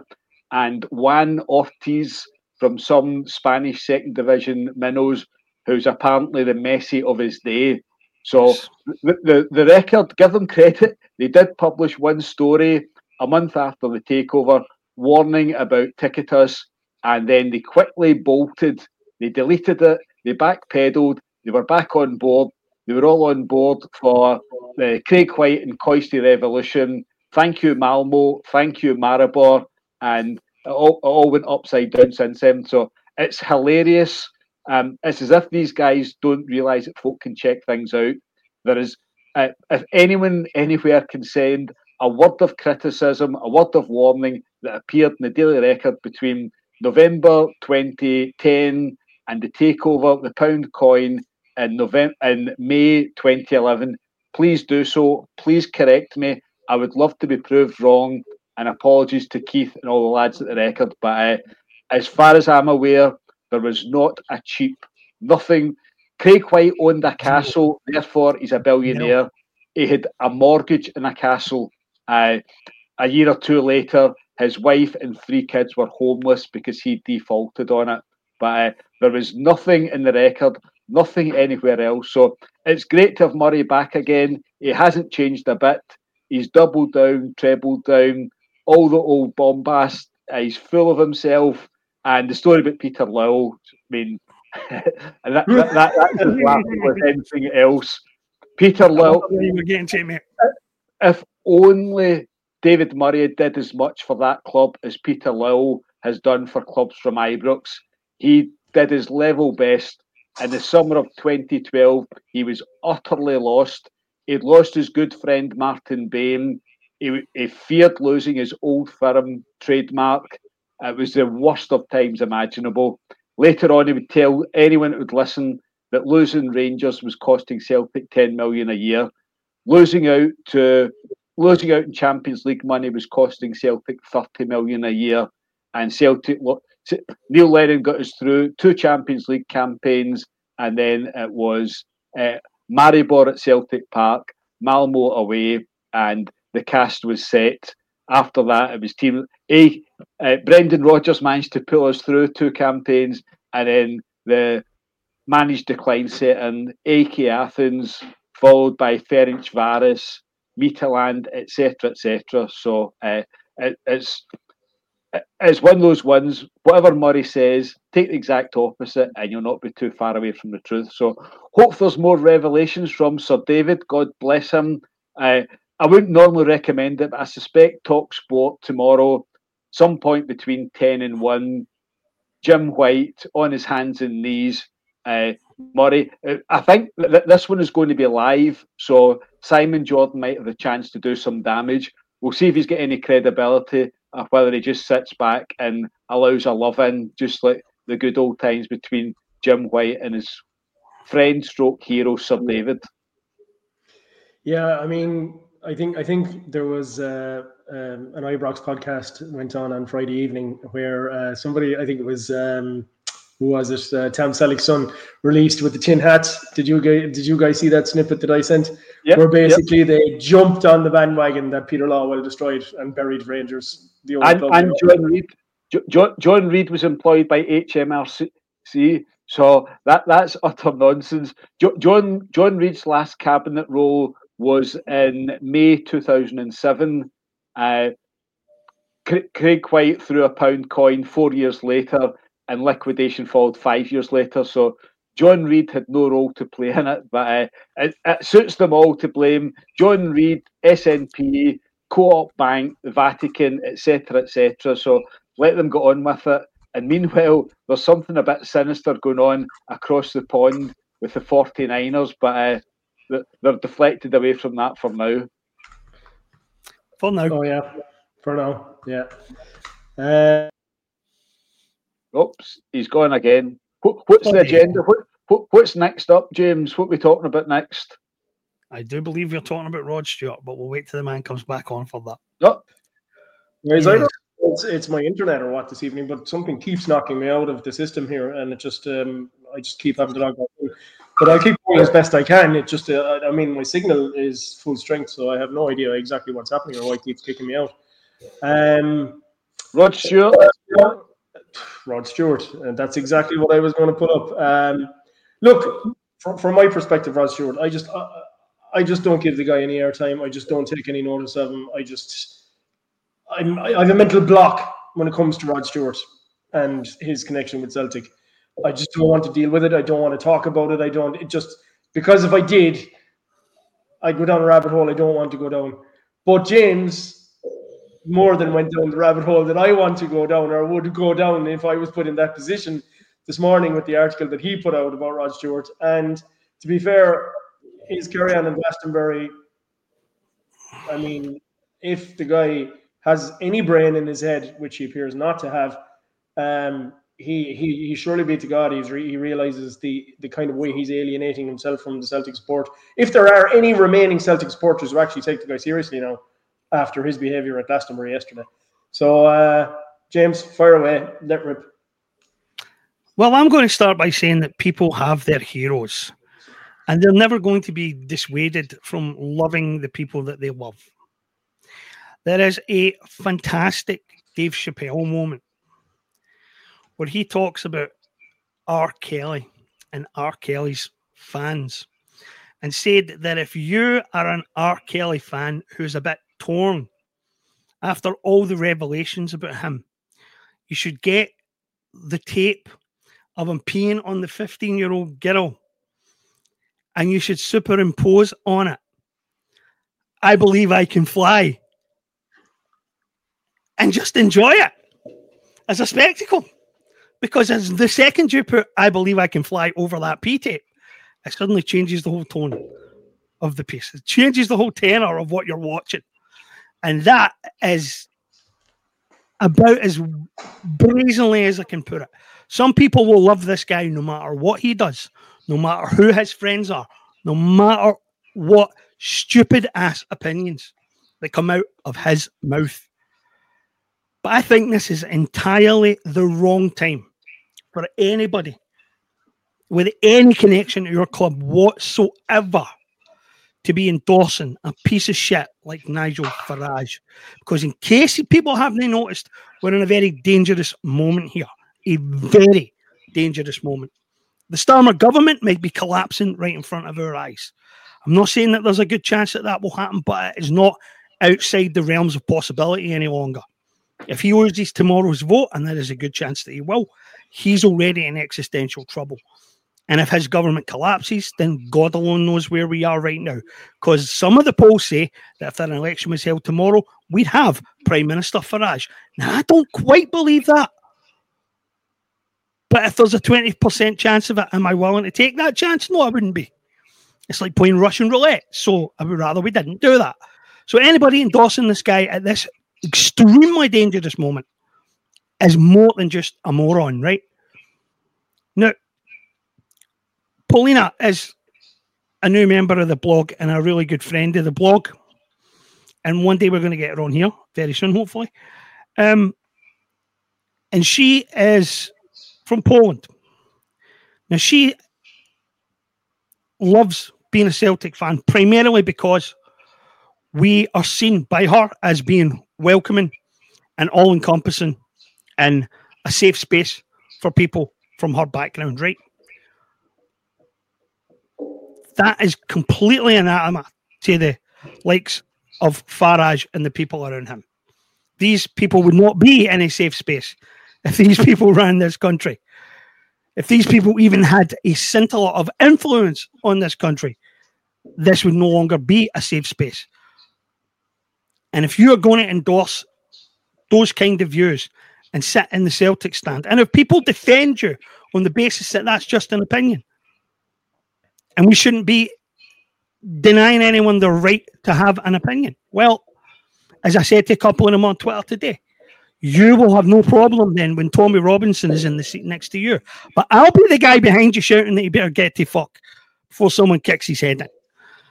and Juan Ortiz from some Spanish second division minnows, who's apparently the Messi of his day. So the record, give them credit, they did publish one story a month after the takeover, warning about Ticketus, and then they quickly bolted. They deleted it, they backpedaled, they were back on board. They were all on board for the Craig White and Coisty Revolution. Thank you, Malmo. Thank you, Maribor. And it all went upside down since then. So it's hilarious. It's as if these guys don't realise that folk can check things out. There is, if anyone anywhere can send a word of criticism, a word of warning that appeared in the Daily Record between November 2010 and the takeover of the pound coin in May 2011, please do so. Please correct me. I would love to be proved wrong. And apologies to Keith and all the lads at the Record. But as far as I'm aware, there was not a cheap, nothing. Craig White owned a castle, therefore he's a billionaire. No. He had a mortgage in a castle. A year or two later, his wife and 3 kids were homeless because he defaulted on it. But there was nothing in the Record, nothing anywhere else. So it's great to have Murray back again. He hasn't changed a bit. He's doubled down, trebled down, all the old bombast. He's full of himself. And the story about Peter Lowell, I mean, and that's laughing with anything else. Peter Lowell, if only David Murray did as much for that club as Peter Lowell has done for clubs from Ibrox. He did his level best. In the summer of 2012, he was utterly lost. He'd lost his good friend Martin Bain. He feared losing his old firm trademark. It was the worst of times imaginable. Later on, he would tell anyone that would listen that losing Rangers was costing Celtic 10 million a year. Losing out in Champions League money was costing Celtic 30 million a year. And Celtic, Neil Lennon got us through 2 Champions League campaigns, and then it was Maribor at Celtic Park, Malmo away, and the cast was set. After that, it was team A. Brendan Rodgers managed to pull us through 2 campaigns, and then the managed decline set in AEK Athens, followed by Ferencváros, Midtjylland, etc., etc. So it's one of those ones, whatever Murray says, take the exact opposite and you'll not be too far away from the truth. So hope there's more revelations from Sir David. God bless him. I wouldn't normally recommend it, but I suspect Talk Sport tomorrow, some point between 10 and 1, Jim White on his hands and knees. Murray, I think this one is going to be live, so Simon Jordan might have a chance to do some damage. We'll see if he's got any credibility, or whether he just sits back and allows a love in, just like the good old times between Jim White and his friend stroke hero, Sir David. Yeah, I mean, I think there was an Ibrox podcast went on Friday evening where somebody, I think it was who was it? Tam Selleck's son released with the tin hats. Did you guys see that snippet that I sent? Yep, where basically they jumped on the bandwagon that Peter Lawwell destroyed and buried Rangers. The old club. And John Reid was employed by HMRC, so that's utter nonsense. John Reid's last cabinet role was in May 2007. Craig White threw a pound coin 4 years later, and liquidation followed 5 years later. So John Reid had no role to play in it, but it suits them all to blame. John Reid, SNP, Co-op Bank, the Vatican, etc., etc. So let them get on with it. And meanwhile, there's something a bit sinister going on across the pond with the 49ers, but they're deflected away from that for now. For now. Oh, yeah. For now, yeah. Oops, he's gone again. What's the agenda? What's next up, James? What are we talking about next? I do believe you're talking about Rod Stewart, but we'll wait till the man comes back on for that. Oh. It's my internet or what this evening, but something keeps knocking me out of the system here, and it just I just keep having to log back in. But I'll keep going as best I can. It just I mean, my signal is full strength, so I have no idea exactly what's happening or why it keeps kicking me out. Rod Stewart. Rod Stewart, and that's exactly what I was going to put up. Look, from my perspective, Rod Stewart, I just don't give the guy any airtime. I just don't take any notice of him. I have a mental block when it comes to Rod Stewart and his connection with Celtic. I just don't want to deal with it. I don't want to talk about it. Because if I did, I'd go down a rabbit hole I don't want to go down. But James more than went down the rabbit hole that I want to go down or would go down if I was put in that position this morning with the article that he put out about Rod Stewart. And to be fair, his carry-on in Glastonbury, I mean, if the guy has any brain in his head, which he appears not to have, he surely be to God he realizes the kind of way he's alienating himself from the Celtic support. If there are any remaining Celtic supporters who actually take the guy seriously now after his behaviour at Glastonbury yesterday. So, James, fire away, let rip. Well, I'm going to start by saying that people have their heroes, and they're never going to be dissuaded from loving the people that they love. There is a fantastic Dave Chappelle moment where he talks about R. Kelly and R. Kelly's fans and said that if you are an R. Kelly fan who's a bit torn after all the revelations about him, you should get the tape of him peeing on the 15-year-old girl and you should superimpose on it, I Believe I Can Fly, and just enjoy it as a spectacle. Because as the second you put I Believe I Can Fly over that pee tape, it suddenly changes the whole tone of the piece. It changes the whole tenor of what you're watching. And that is about as brazenly as I can put it. Some people will love this guy no matter what he does, no matter who his friends are, no matter what stupid ass opinions that come out of his mouth. But I think this is entirely the wrong time for anybody with any connection to your club whatsoever to be endorsing a piece of shit like Nigel Farage. Because in case people haven't noticed, we're in a very dangerous moment here. A very dangerous moment. The Starmer government might be collapsing right in front of our eyes. I'm not saying that there's a good chance that will happen, but it is not outside the realms of possibility any longer. If he loses tomorrow's vote, and there is a good chance that he will, he's already in existential trouble. And if his government collapses, then God alone knows where we are right now. Because some of the polls say that if an election was held tomorrow, we'd have Prime Minister Farage. Now, I don't quite believe that. But if there's a 20% chance of it, am I willing to take that chance? No, I wouldn't be. It's like playing Russian roulette. So I would rather we didn't do that. So anybody endorsing this guy at this extremely dangerous moment is more than just a moron, right? Now, Paulina is a new member of the blog and a really good friend of the blog. And one day we're going to get her on here very soon, hopefully. And she is from Poland. Now, she loves being a Celtic fan primarily because we are seen by her as being welcoming and all-encompassing and a safe space for people from her background, right? That is completely anathema to the likes of Farage and the people around him. These people would not be in a safe space if these people ran this country. If these people even had a scintilla of influence on this country, this would no longer be a safe space. And if you are going to endorse those kind of views and sit in the Celtic stand, and if people defend you on the basis that that's just an opinion, and we shouldn't be denying anyone the right to have an opinion. Well, as I said to a couple of them on Twitter today, you will have no problem then when Tommy Robinson is in the seat next to you. But I'll be the guy behind you shouting that you better get to fuck before someone kicks his head in.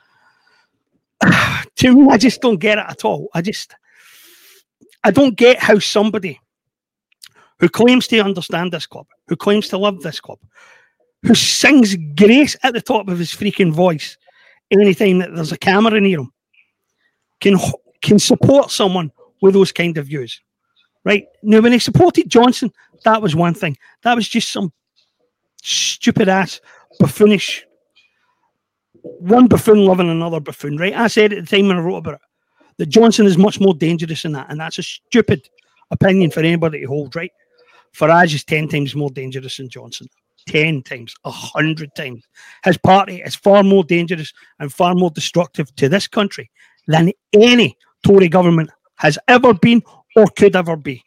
To me, I just don't get it at all. I don't get how somebody who claims to understand this club, who claims to love this club, who sings grace at the top of his freaking voice anytime that there's a camera near him, can support someone with those kind of views, Right? Now, when they supported Johnson, that was one thing. That was just some stupid ass, buffoonish, one buffoon loving another buffoon, right? I said at the time when I wrote about it that Johnson is much more dangerous than that, and that's a stupid opinion for anybody to hold, right? Farage is 10 times more dangerous than Johnson. 10 times, 100 times. His party is far more dangerous and far more destructive to this country than any Tory government has ever been or could ever be.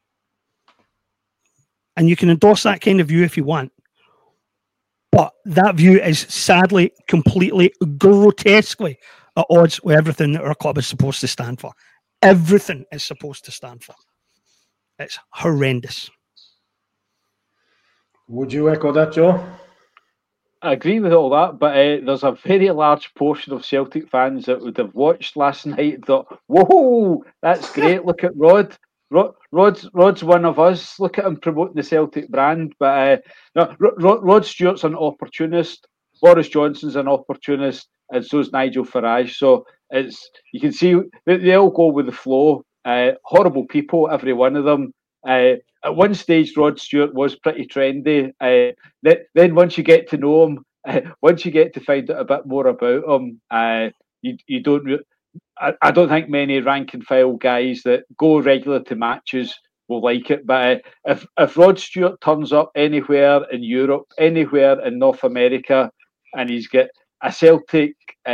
And you can endorse that kind of view if you want. But that view is sadly, completely, grotesquely at odds with everything that our club is supposed to stand for. Everything is supposed to stand for. It's horrendous. Would you echo that, Joe? I agree with all that, but there's a very large portion of Celtic fans that would have watched last night and thought, whoa, that's great. Look at Rod. Rod's one of us. Look at him promoting the Celtic brand. But no, Rod Stewart's an opportunist. Boris Johnson's an opportunist, and so's Nigel Farage. So you can see they all go with the flow. Horrible people, every one of them. At one stage, Rod Stewart was pretty trendy. Then once you get to know him, once you get to find out a bit more about him, you don't. I don't think many rank and file guys that go regular to matches will like it. But if Rod Stewart turns up anywhere in Europe, anywhere in North America, and he's got a Celtic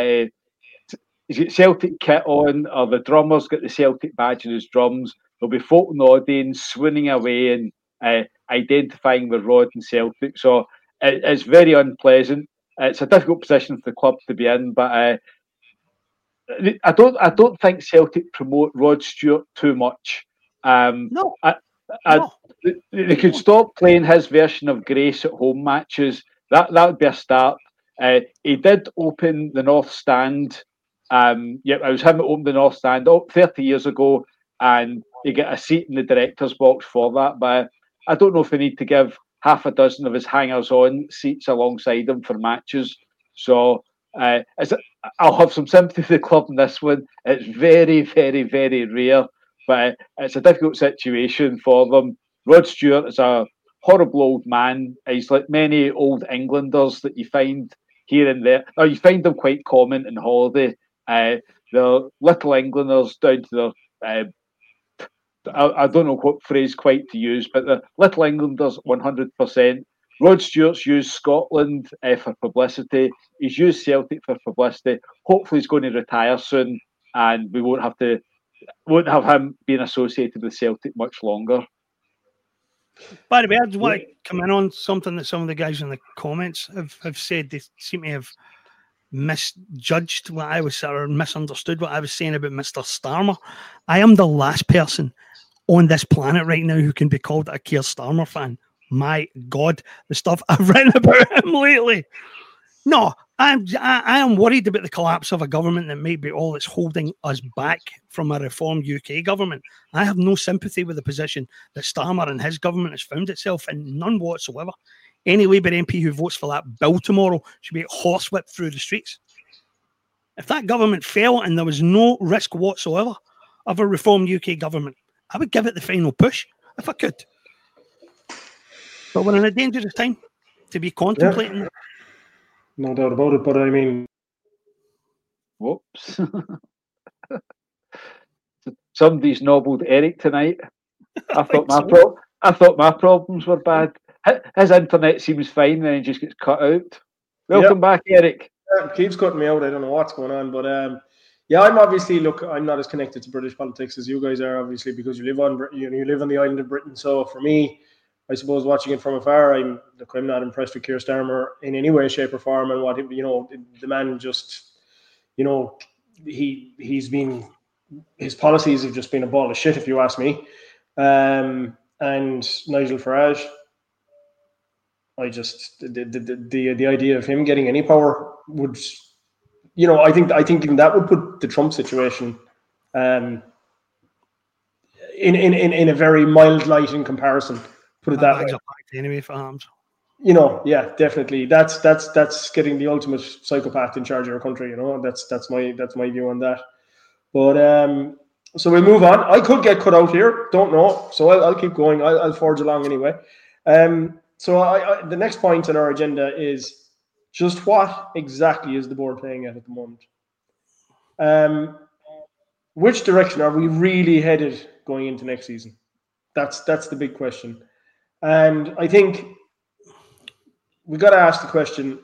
Celtic kit on, or the drummer's got the Celtic badge in his drums, there'll be folk in the audience swooning away and identifying with Rod and Celtic. So it's very unpleasant. It's a difficult position for the club to be in, but I don't think Celtic promote Rod Stewart too much. No. They could stop playing his version of Grace at home matches. That would be a start. He did open the North Stand. It was him that opened the North Stand 30 years ago, and he got a seat in the director's box for that. But I don't know if they need to give half a dozen of his hangers-on seats alongside him for matches. So I'll have some sympathy for the club in this one. It's very, very, very rare, but it's a difficult situation for them. Rod Stewart is a horrible old man. He's like many old Englanders that you find here and there. Now, you find them quite common in holiday. The little Englanders down to their, I don't know what phrase quite to use, but the little Englanders 100%. Rod Stewart's used Scotland for publicity. He's used Celtic for publicity. Hopefully, he's going to retire soon, and we won't have him being associated with Celtic much longer. By the way, I just want to come in on something that some of the guys in the comments have said. They seem to have misjudged what I was, or misunderstood what I was saying about Mr. Starmer. I am the last person on this planet right now who can be called a Keir Starmer fan. My God, the stuff I've written about him lately. No, I am worried about the collapse of a government that may be all that's holding us back from a reformed UK government. I have no sympathy with the position that Starmer and his government has found itself in, none whatsoever. Any Labour MP who votes for that bill tomorrow should be horsewhipped through the streets. If that government fell and there was no risk whatsoever of a reformed UK government, I would give it the final push if I could. But we're in a dangerous time to be contemplating. Yeah. No doubt about it, but I mean... Whoops. Somebody's nobbled Eric tonight. I thought my problems were bad. His internet seems fine, and he just gets cut out. Welcome back, Eric. It keeps cutting me out. I don't know what's going on, but I'm obviously I'm not as connected to British politics as you guys are, obviously, because you live on the island of Britain. So for me, I suppose watching it from afar, I'm not impressed with Keir Starmer in any way, shape, or form, and what the man just, his policies have just been a ball of shit, if you ask me. And Nigel Farage, I just the idea of him getting any power would, I think even that would put the Trump situation in a very mild light in comparison. Put it that way. Anyway, for arms. Yeah, definitely. That's getting the ultimate psychopath in charge of our country. That's my view on that. But So we'll move on. I could get cut out here. Don't know. So I'll keep going. I'll forge along anyway. So the next point on our agenda is just what exactly is the board playing at the moment? Which direction are we really headed going into next season? That's the big question. And I think we got to ask the question,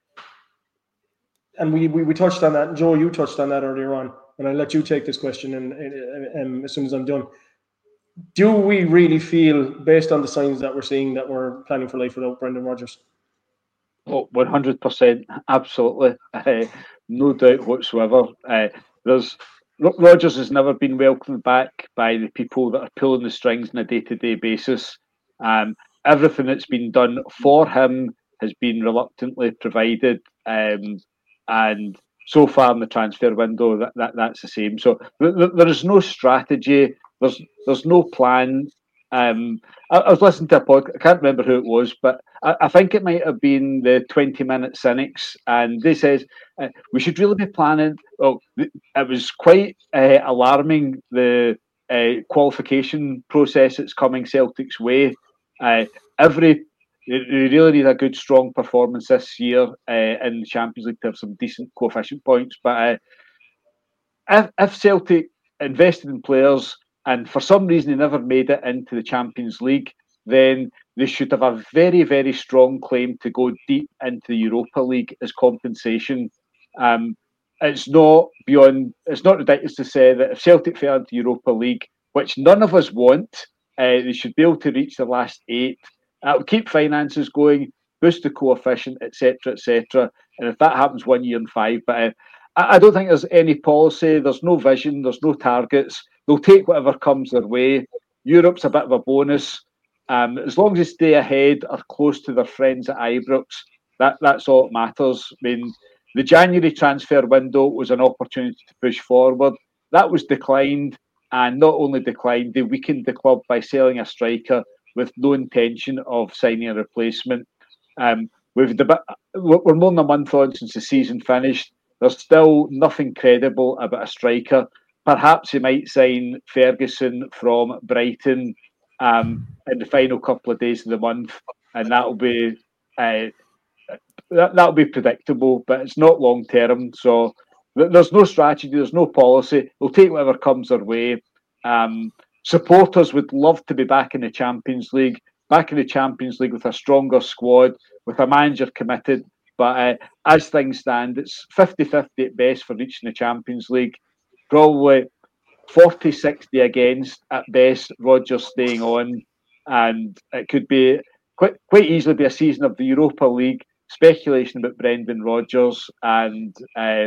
and we touched on that. Joe, you touched on that earlier on, and I'll let you take this question and as soon as I'm done. Do we really feel, based on the signs that we're seeing, that we're planning for life without Brendan Rodgers? Oh, 100%, absolutely, no doubt whatsoever. Rodgers has never been welcomed back by the people that are pulling the strings on a day-to-day basis. Everything that's been done for him has been reluctantly provided, and so far in the transfer window, that's the same. So there is no strategy. There's no plan. I was listening to a podcast. I can't remember who it was, but I think it might have been the 20-minute Cynics, and they says we should really be planning. Well, it was quite alarming, the qualification process that's coming Celtic's way. You really need a good, strong performance this year in the Champions League to have some decent coefficient points. But if Celtic invested in players and for some reason they never made it into the Champions League, then they should have a very, very strong claim to go deep into the Europa League as compensation. It's not ridiculous to say that if Celtic fell into Europa League, which none of us want, they should be able to reach the last 8. It'll keep finances going, boost the coefficient, etc., etc. And if that happens 1 year in 5, but I don't think there's any policy. There's no vision. There's no targets. They'll take whatever comes their way. Europe's a bit of a bonus. As long as they stay ahead or close to their friends at Ibrox, that's all that matters. I mean, the January transfer window was an opportunity to push forward. That was declined, and not only declined, they weakened the club by selling a striker with no intention of signing a replacement. We're more than a month on since the season finished. There's still nothing credible about a striker. Perhaps he might sign Ferguson from Brighton in the final couple of days of the month, and that'll be predictable. But it's not long term, so there's no strategy, there's no policy. They'll take whatever comes their way. Supporters would love to be back in the Champions League, with a stronger squad, with a manager committed. But as things stand, it's 50-50 at best for reaching the Champions League. Probably 40-60 against at best, Rodgers staying on. And it could be quite easily be a season of the Europa League, speculation about Brendan Rodgers. And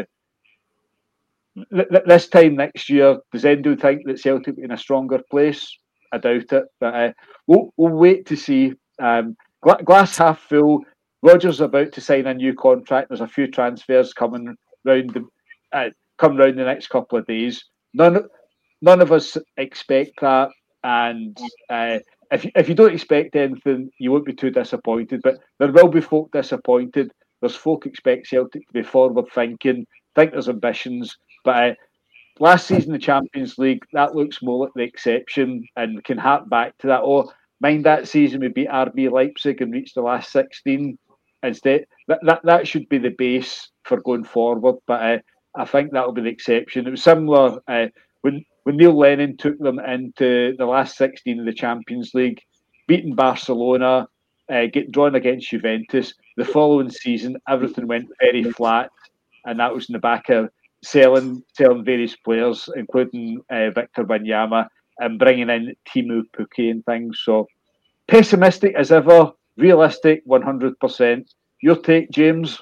this time next year, does anyone think that Celtic will be in a stronger place? I doubt it. But we'll wait to see. Glass half full. Rodgers about to sign a new contract. There's a few transfers coming round the next couple of days. None of us expect that, and if you don't expect anything, you won't be too disappointed. But there will be folk disappointed. There's folk expect Celtic to be forward thinking, think there's ambitions. But last season, the Champions League, that looks more like the exception, and we can hark back to that. Oh, mind that season we beat RB Leipzig and reached the last 16. Instead, that should be the base for going forward. But I think that'll be the exception. It was similar when Neil Lennon took them into the last 16 of the Champions League, beating Barcelona, get drawn against Juventus. The following season, everything went very flat, and that was in the back of selling various players, including Victor Wanyama, and bringing in Teemu Pukki and things. So pessimistic as ever, realistic 100%. Your take, James?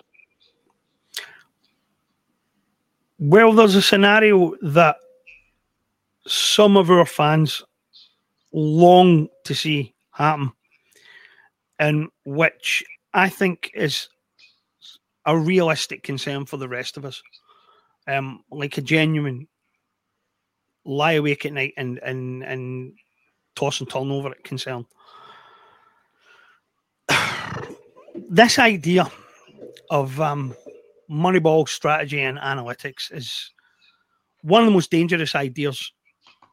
Well, there's a scenario that some of our fans long to see happen, and which I think is a realistic concern for the rest of us. Like a genuine lie awake at night and toss and turn over it concern. This idea of Moneyball strategy and analytics is one of the most dangerous ideas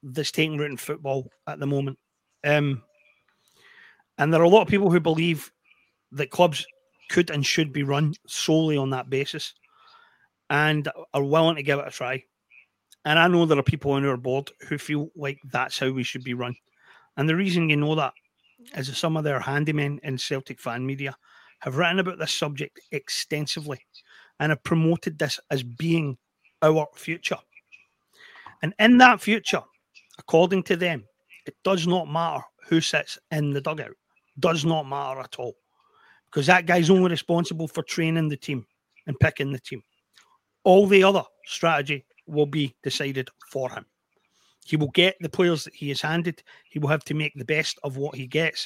that's taking root in football at the moment. And there are a lot of people who believe that clubs could and should be run solely on that basis and are willing to give it a try. And I know there are people on our board who feel like that's how we should be run. And the reason you know that is that some of their handymen in Celtic fan media have written about this subject extensively and have promoted this as being our future. And in that future, according to them, it does not matter who sits in the dugout. Does not matter at all. Because that guy's only responsible for training the team and picking the team. All the other strategy will be decided for him. He will get the players that he is handed. He will have to make the best of what he gets.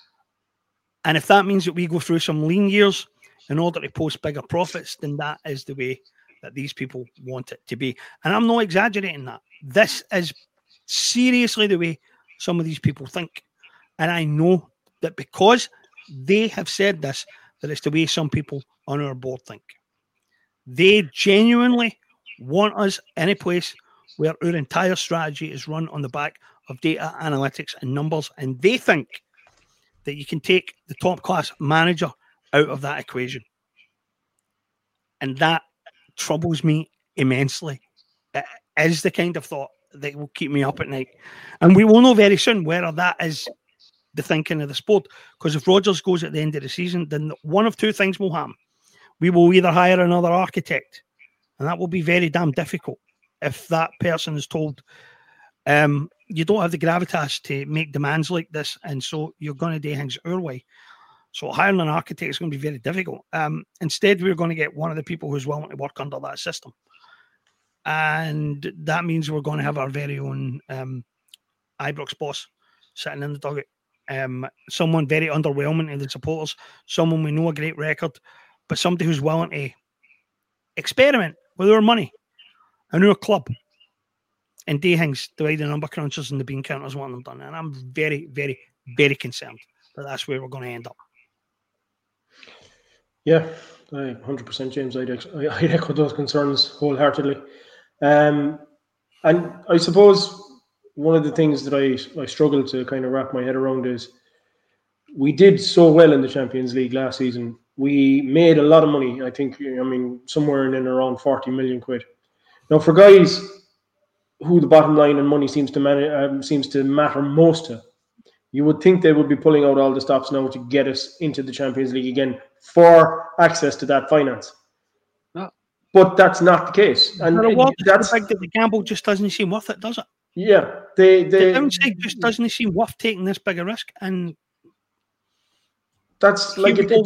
And if that means that we go through some lean years in order to post bigger profits, then that is the way that these people want it to be. And I'm not exaggerating that. This is seriously the way some of these people think. And I know that because they have said this, that it's the way some people on our board think. They genuinely want us in a place where our entire strategy is run on the back of data analytics and numbers. And they think that you can take the top class manager out of that equation. And that troubles me immensely. It is the kind of thought that will keep me up at night. And we will know very soon whether that is the thinking of the sport. Because if Rodgers goes at the end of the season, then one of two things will happen. We will either hire another architect, and that will be very damn difficult if that person is told, you don't have the gravitas to make demands like this, and so you're going to do things our way. So hiring an architect is going to be very difficult. Instead, we're going to get one of the people who's willing to work under that system. And that means we're going to have our very own Ibrox boss sitting in the dugout. Someone very underwhelming to the supporters, someone we know a great record, but somebody who's willing to experiment with our money and our club and do things the way the number crunchers and the bean counters want them done. And I'm very, very, very concerned that that's where we're going to end up. Yeah, 100%, James. I echo those concerns wholeheartedly. And I suppose one of the things that I struggle to kind of wrap my head around is we did so well in the Champions League last season. We made a lot of money. I think, somewhere in and around 40 million quid. Now, for guys who the bottom line and money seems to matter most to, you would think they would be pulling out all the stops now to get us into the Champions League again for access to that finance. No. But that's not the case. And that's the fact that the gamble just doesn't seem worth it, does it? Yeah. The downside just doesn't seem worth taking this bigger risk. And that's like it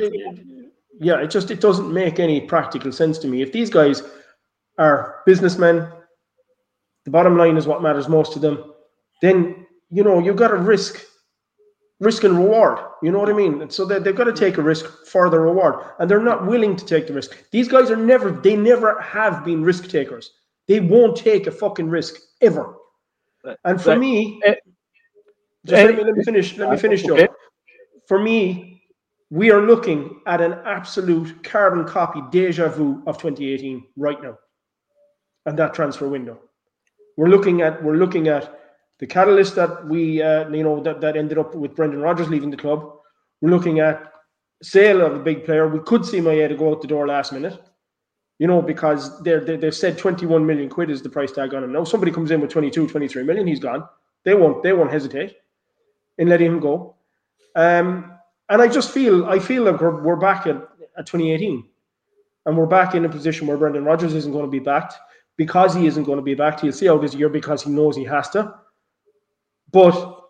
doesn't make any practical sense to me. If these guys are businessmen, the bottom line is what matters most to them, then you've got to risk and reward. You know what I mean? So they've got to take a risk for the reward, and they're not willing to take the risk. These guys never have been risk takers. They won't take a fucking risk ever. And for me, let me finish, Joe. For me, we are looking at an absolute carbon copy deja vu of 2018 right now, and that transfer window. We're looking at the catalyst that we that ended up with Brendan Rodgers leaving the club. We're looking at sale of a big player. We could see Maeda go out the door last minute, because they've said 21 million quid is the price tag on him. Now somebody comes in with 22, 23 million, he's gone. They won't hesitate in letting him go. And I feel like we're back at 2018, and we're back in a position where Brendan Rodgers isn't going to be backed. Because he isn't going to be backed, he'll see out this year because he knows he has to. But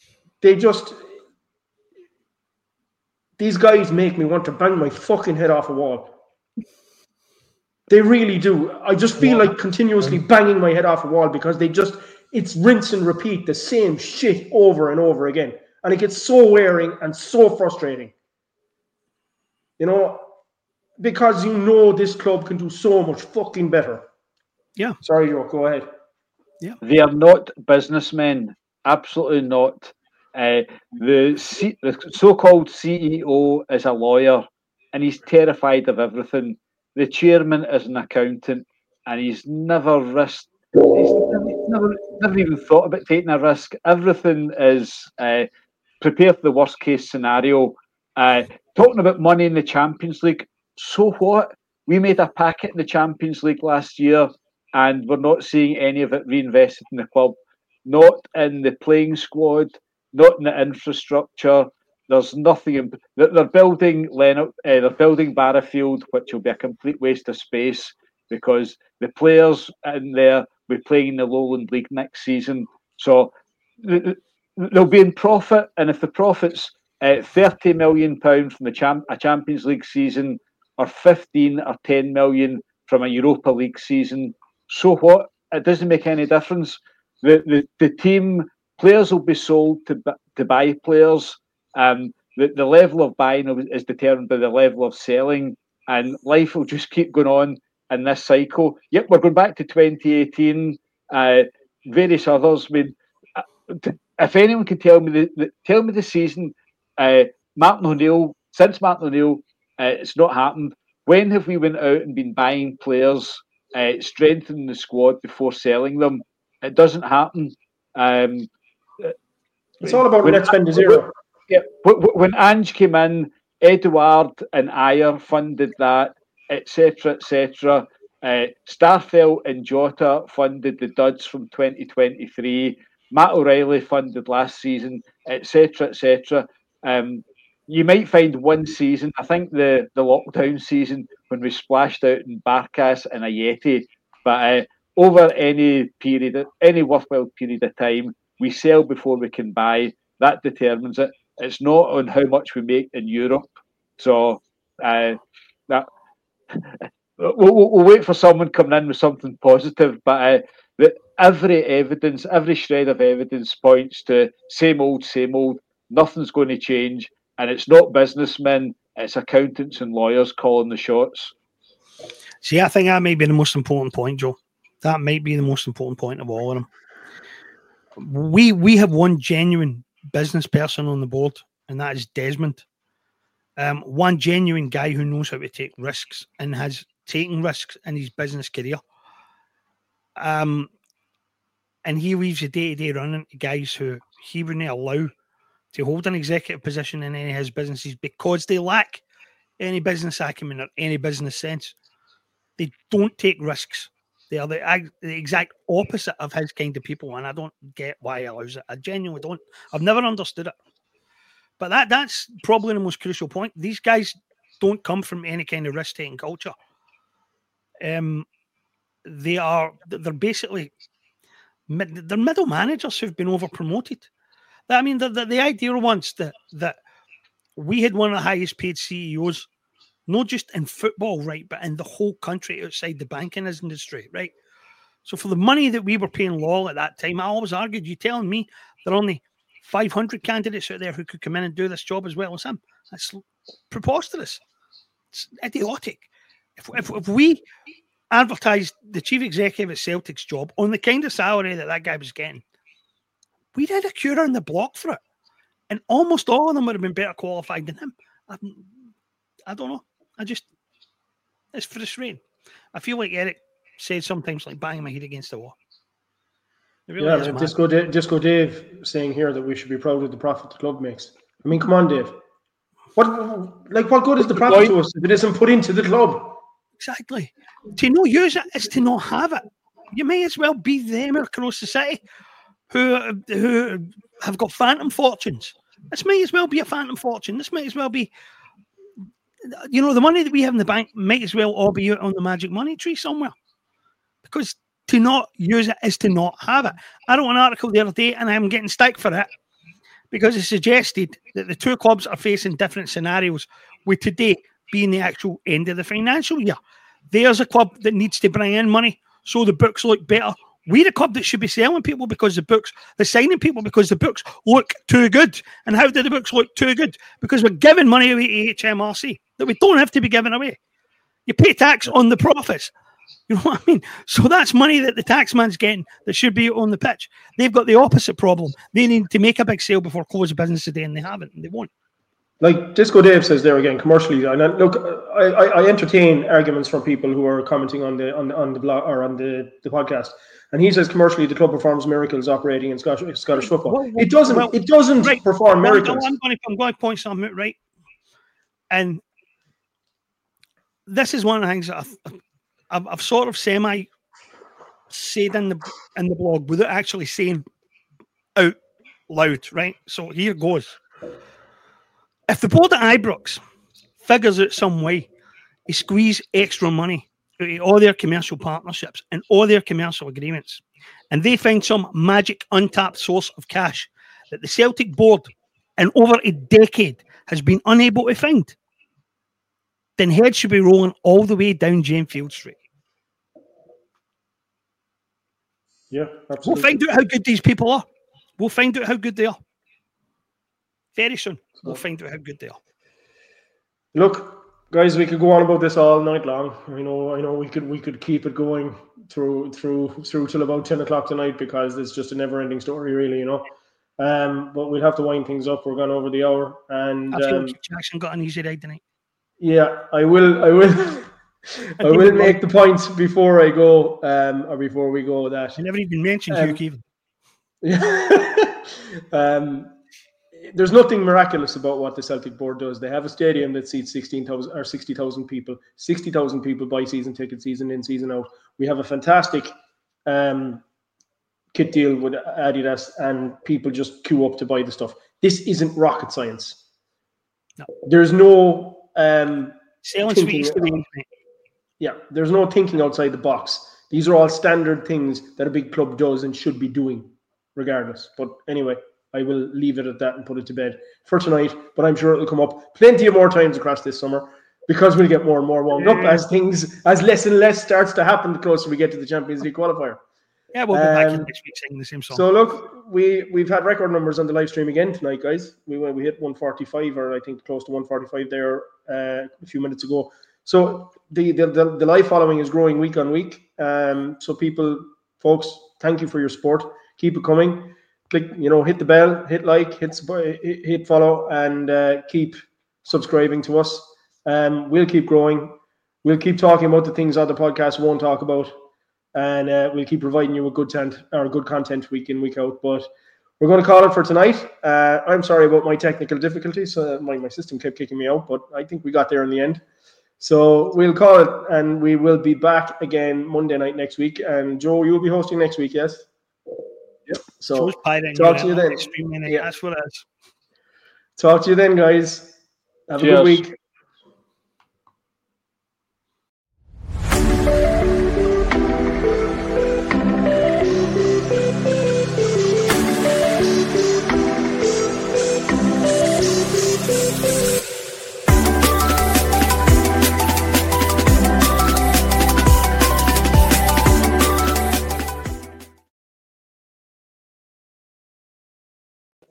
these guys make me want to bang my fucking head off a wall. They really do. I just feel like continuously banging my head off a wall because it's rinse and repeat the same shit over and over again. And it gets so wearing and so frustrating. Because this club can do so much fucking better. Yeah. Sorry, Joe, go ahead. Yeah. They are not businessmen. Absolutely not. The so-called CEO is a lawyer, and he's terrified of everything. The chairman is an accountant, and he's never risked He's never even thought about taking a risk. Everything is prepare for the worst case scenario. Talking about money in the Champions League, so what? We made a packet in the Champions League last year, and we're not seeing any of it reinvested in the club. Not in the playing squad, not in the infrastructure. There's nothing. They're building they're building Barrowfield, which will be a complete waste of space because the players in there will be playing in the Lowland League next season. So they'll be in profit, and if the profit's £30 million from a Champions League season, or 15 or 10 million from a Europa League season, so what? It doesn't make any difference. The team players will be sold to buy players. The level of buying is determined by the level of selling, and life will just keep going on in this cycle. Yep, we're going back to 2018. Various others. I mean, if anyone can tell me the season, Martin O'Neill, since Martin O'Neill, it's not happened. When have we went out and been buying players, strengthening the squad before selling them? It doesn't happen. It's all about net spend to zero. Yeah, when Ange came in, Edouard and Ayer funded that, etc., etc. Starfelt and Jota funded the duds from 2023. Matt O'Reilly funded last season, etc., etc. You might find one season, I think the lockdown season, when we splashed out in Barkas and Ayeti, but over any period, any worthwhile period of time, we sell before we can buy. That determines it. It's not on how much we make in Europe. So we'll wait for someone coming in with something positive. But every shred of evidence points to same old, same old. Nothing's going to change. And it's not businessmen, it's accountants and lawyers calling the shots. See, I think that might be the most important point, Joe. That might be the most important point of all of them. We have one genuine business person on the board, and that is Desmond. One genuine guy who knows how to take risks and has taken risks in his business career. And he leaves the day-to-day running to guys who he wouldn't allow to hold an executive position in any of his businesses because they lack any business acumen or any business sense. They don't take risks. They are the exact opposite of his kind of people, and I don't get why he allows it. I genuinely don't. I've never understood it. But that's probably the most crucial point. These guys don't come from any kind of risk-taking culture. They're basically they're middle managers who've been over-promoted. I mean, the idea once that we had one of the highest paid CEOs, not just in football, right, but in the whole country outside the banking industry, right? So for the money that we were paying Lol at that time, I always argued, you telling me there are only 500 candidates out there who could come in and do this job as well as him? That's preposterous. It's idiotic. If we advertised the chief executive at Celtic's job on the kind of salary that guy was getting, we'd had a cure on the block for it. And almost all of them would have been better qualified than him. I don't know. It's frustrating. I feel like Eric said sometimes, like banging my head against the wall. Really Disco Dave saying here that we should be proud of the profit the club makes. I mean, come on, Dave. What good is the profit to us if it isn't put into the club? Exactly. To not use it is to not have it. You may as well be them across the city who have got phantom fortunes. This might as well be a phantom fortune. This might as well be, the money that we have in the bank might as well all be out on the magic money tree somewhere. Because to not use it is to not have it. I wrote an article the other day, and I'm getting stick for it because it suggested that the two clubs are facing different scenarios, with today being the actual end of the financial year. There's a club that needs to bring in money so the books look better. We're a club that should be selling people because they're signing people because the books look too good. And how do the books look too good? Because we're giving money away to HMRC that we don't have to be giving away. You pay tax on the profits. You know what I mean? So that's money that the taxman's getting that should be on the pitch. They've got the opposite problem. They need to make a big sale before close of business today, and they haven't, and they won't. like Disco Dave says there again, commercially. And look, I entertain arguments from people who are commenting on the blog or on the podcast, and he says commercially the club performs miracles operating in Scottish football. It doesn't right. perform miracles. I'm going to point something out, right? And this is one of the things that I've sort of semi said in the blog without actually saying out loud, right? So here goes. If the board at Ibrox figures out some way to squeeze extra money out of all their commercial partnerships and all their commercial agreements, and they find some magic untapped source of cash that the Celtic board in over a decade has been unable to find, then heads should be rolling all the way down Jane Field Street. Yeah, absolutely. We'll find out how good these people are. We'll find out how good they are. Very soon, we'll find out how good they are. Look, guys, we could go on about this all night long. I know we could keep it going through till about 10 o'clock tonight because it's just a never-ending story, really, But we'll have to wind things up. We're gone over the hour, and I feel Jackson got an easy ride tonight. Yeah, I will. I will make the points before I go, or before we go. That I never even mentioned Hugh Keevan. Yeah. There's nothing miraculous about what the Celtic board does. They have a stadium that seats 16,000 or 60,000 people. 60,000 people buy season tickets, season in, season out. We have a fantastic kit deal with Adidas, and people just queue up to buy the stuff. This isn't rocket science. No. There's no selling sweets to the internet. Yeah, there's no thinking outside the box. These are all standard things that a big club does and should be doing, regardless. But anyway, I will leave it at that and put it to bed for tonight. But I'm sure it'll come up plenty of more times across this summer because we'll get more and more wound up as less and less starts to happen the closer we get to the Champions League qualifier. Yeah, we'll be back in next week singing the same song. So look, we've had record numbers on the live stream again tonight, guys. We hit 145, or I think close to 145 there a few minutes ago. So the live following is growing week on week. So folks, thank you for your support. Keep it coming. Click, hit the bell, hit like, hit follow, and keep subscribing to us. We'll keep growing. We'll keep talking about the things other podcasts won't talk about, and we'll keep providing you with good content week in, week out. But we're going to call it for tonight. I'm sorry about my technical difficulties. My system kept kicking me out, but I think we got there in the end. So we'll call it, and we will be back again Monday night next week. And Joe, you'll be hosting next week, yes? Yep. So talk to you then. Yeah. That's what it is. Talk to you then, guys. Have a good week.